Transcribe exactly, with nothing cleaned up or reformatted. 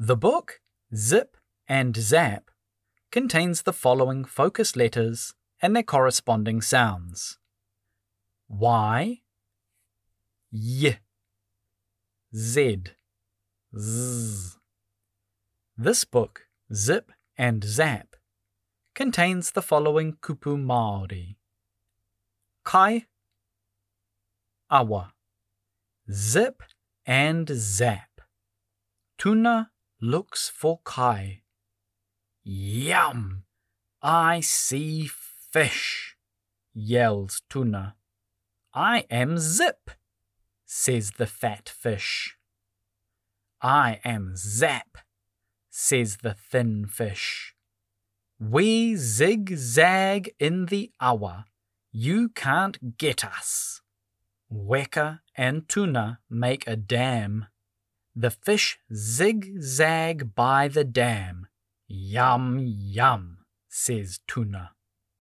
The book, Zip and Zap, contains the following focus letters and their corresponding sounds: Y, Y, Z, Z. This book, Zip and Zap, contains the following kupu Māori: Kai, Awa, Zip and Zap. Tuna looks for Kai. Yum! I see fish, yells Tuna. I am Zip, says the fat fish. I am Zap, says the thin fish. We zigzag in the awa, you can't get us. Weka and Tuna make a dam. The fish zigzag by the dam. Yum, yum, says Tuna.